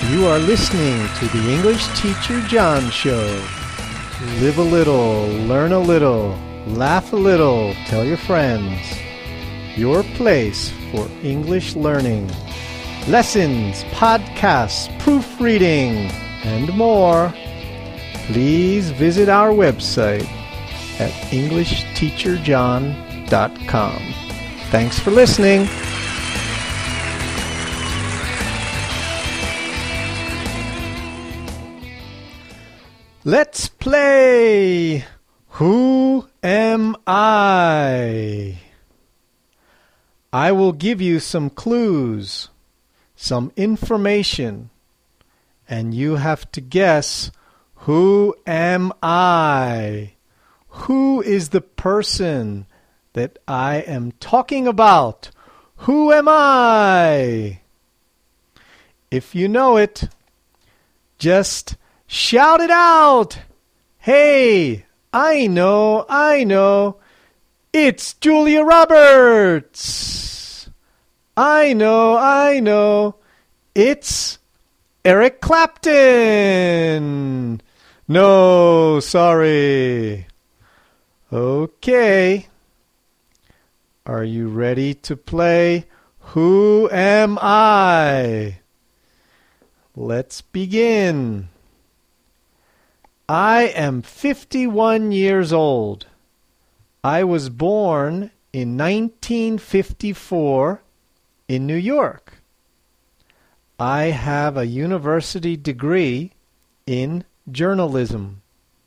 You are listening to the English Teacher John Show. Live a little, learn a little, laugh a little, tell your friends. Your place for English learning. Lessons, podcasts, proofreading, and more. Please visit our website at EnglishTeacherJohn.com. Thanks for listening. Let's play Who Am I? I will give you some clues, some information, and you have to guess, who am I? Who is the person that I am talking about? Who am I? If you know it, just shout it out! Hey, I know. It's Julia Roberts! I know. It's Eric Clapton! No, sorry. Okay. Are you ready to play Who Am I? Let's begin. I am 51 years old. I was born in 1954 in New York. I have a university degree in journalism.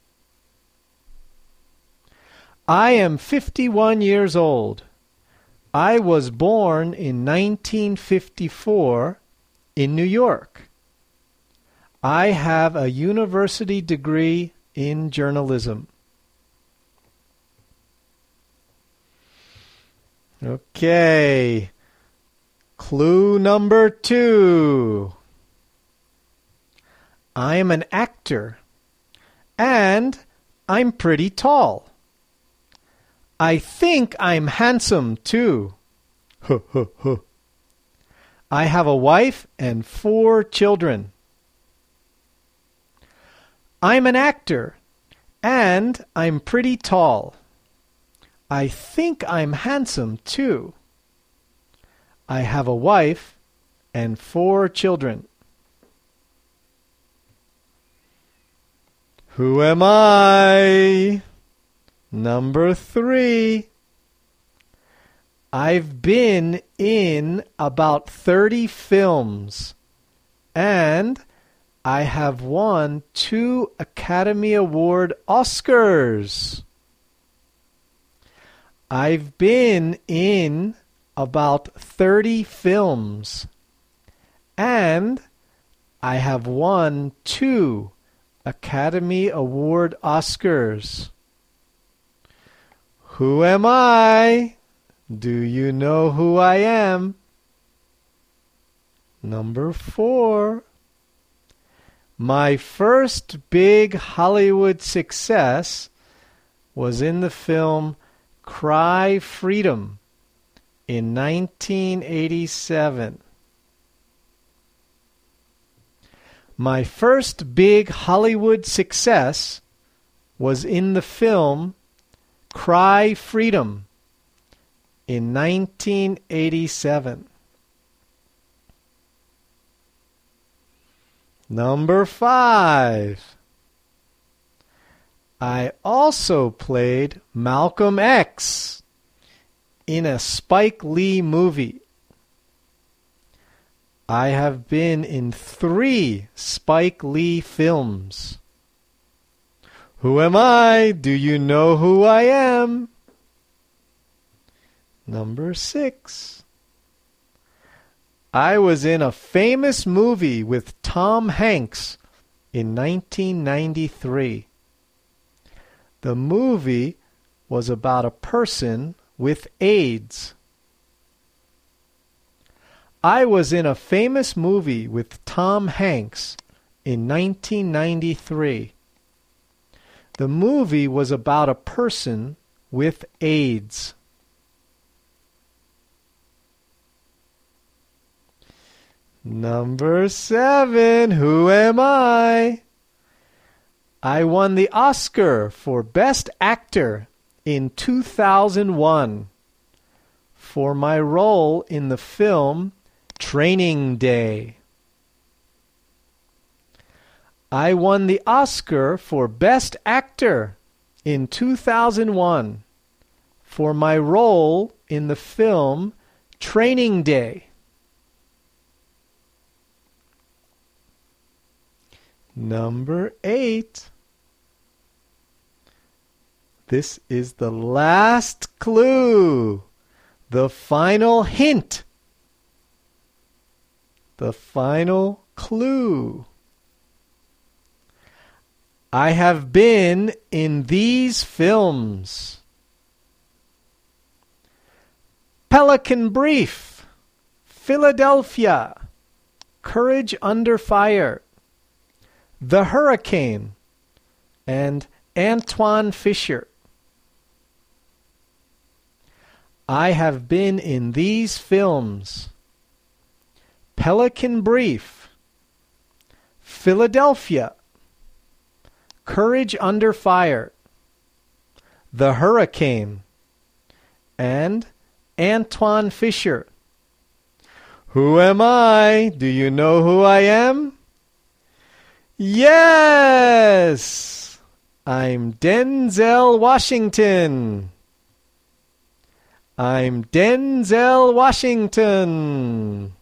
I am 51 years old. I was born in 1954 in New York. I have a university degree in journalism. Okay. Clue number 2. I'm an actor, and I'm pretty tall. I think I'm handsome, too. I have a wife and 4 children. I'm an actor, and I'm pretty tall. I think I'm handsome, too. I have a wife and 4 children. Who am I? Number 3. I've been in about 30 films, and I have won 2 Academy Award Oscars. I've been in about 30 films, and I have won 2 Academy Award Oscars. Who am I? Do you know who I am? Number 4. My first big Hollywood success was in the film Cry Freedom in 1987. My first big Hollywood success was in the film Cry Freedom in 1987. Number 5. I also played Malcolm X in a Spike Lee movie. I have been in 3 Spike Lee films. Who am I? Do you know who I am? Number 6. I was in a famous movie with Tom Hanks in 1993. The movie was about a person with AIDS. I was in a famous movie with Tom Hanks in 1993. The movie was about a person with AIDS. Number 7. Who am I? I won the Oscar for Best Actor in 2001 for my role in the film Training Day. I won the Oscar for Best Actor in 2001 for my role in the film Training Day. Number 8. This is the last clue. The final hint. The final clue. I have been in these films: Pelican Brief, Philadelphia, Courage Under Fire, The Hurricane, and Antwone Fisher. I have been in these films: Pelican Brief, Philadelphia, Courage Under Fire, The Hurricane, and Antwone Fisher. Who am I? Do you know who I am? Yes! I'm Denzel Washington. I'm Denzel Washington.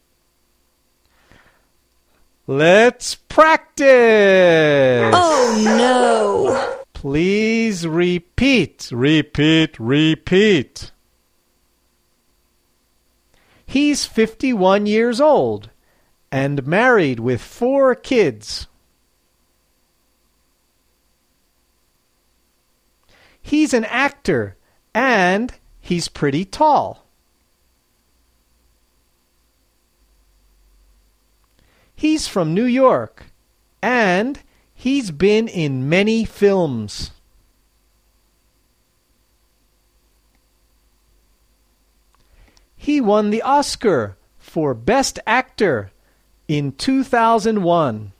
Let's practice! Oh no! Please repeat, repeat, repeat. He's 51 years old and married with 4 kids. He's an actor and he's pretty tall. He's from New York, and he's been in many films. He won the Oscar for Best Actor in 2001.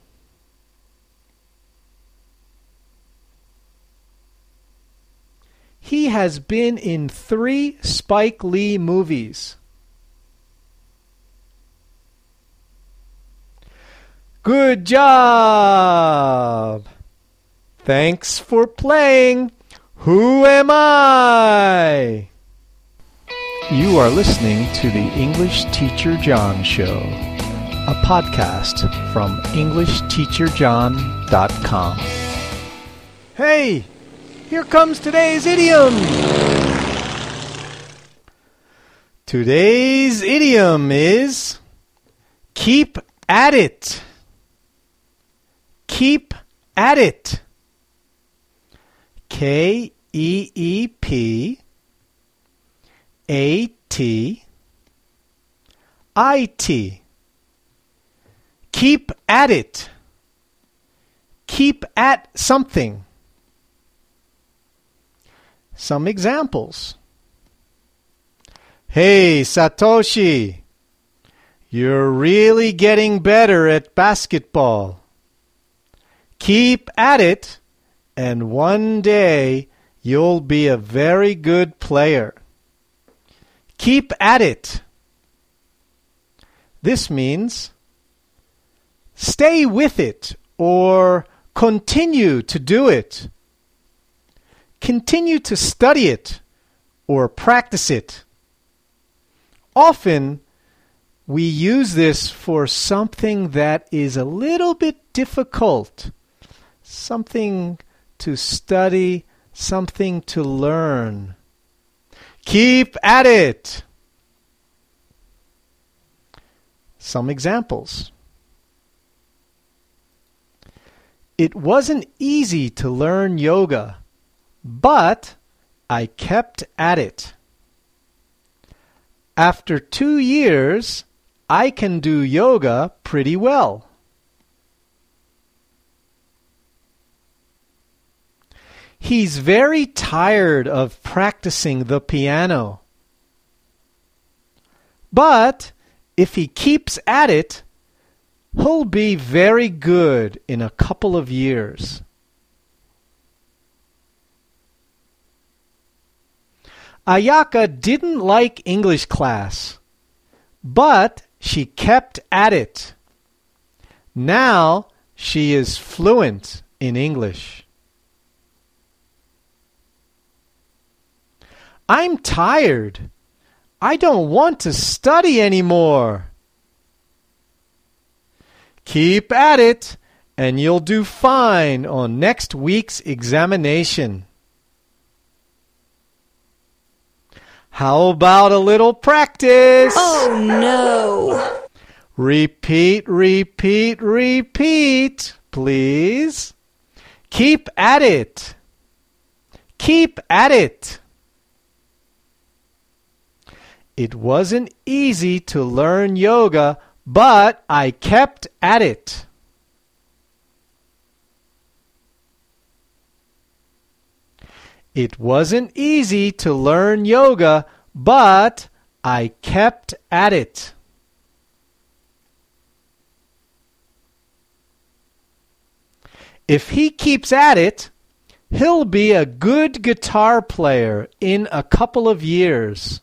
He has been in 3 Spike Lee movies. Good job! Thanks for playing. Who am I? You are listening to the English Teacher John Show, a podcast from EnglishTeacherJohn.com. Hey, here comes today's idiom. Today's idiom is keep at it. Keep at it. K-E-E-P-A-T-I-T. Keep at it. Keep at something. Some examples. Hey, Satoshi, you're really getting better at basketball. Keep at it, and one day you'll be a very good player. Keep at it. This means stay with it or continue to do it. Continue to study it or practice it. Often, we use this for something that is a little bit difficult. Something to study, something to learn. Keep at it. Some examples. It wasn't easy to learn yoga, but I kept at it. After 2 years, I can do yoga pretty well. He's very tired of practicing the piano. But If he keeps at it, he'll be very good in a couple of years. Ayaka didn't like English class, but she kept at it. Now she is fluent in English. I'm tired. I don't want to study anymore. Keep at it, and you'll do fine on next week's examination. How about a little practice? Oh no! Repeat, repeat, repeat, please. Keep at it. Keep at it. It wasn't easy to learn yoga, but I kept at it. It wasn't easy to learn yoga, but I kept at it. If he keeps at it, he'll be a good guitar player in a couple of years.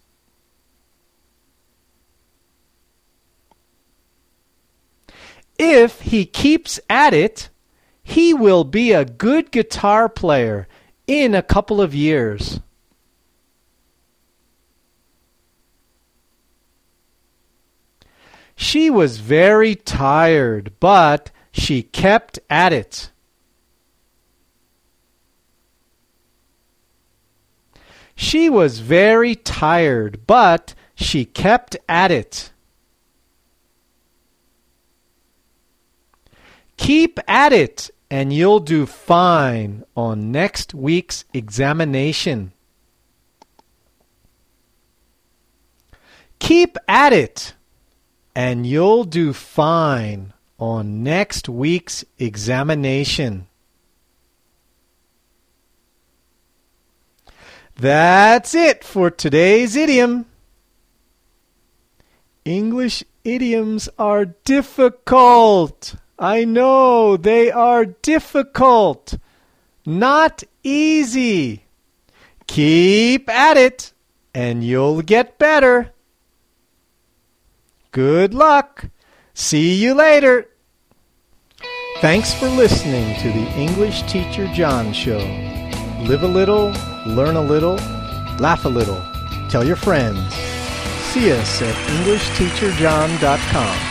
If he keeps at it, he will be a good guitar player in a couple of years. She was very tired, but she kept at it. She was very tired, but she kept at it. Keep at it, and you'll do fine on next week's examination. Keep at it, and you'll do fine on next week's examination. That's it for today's idiom. English idioms are difficult. I know they are difficult. Not easy. Keep at it, and you'll get better. Good luck. See you later. Thanks for listening to the English Teacher John Show. Live a little, learn a little, laugh a little. Tell your friends. See us at EnglishTeacherJohn.com.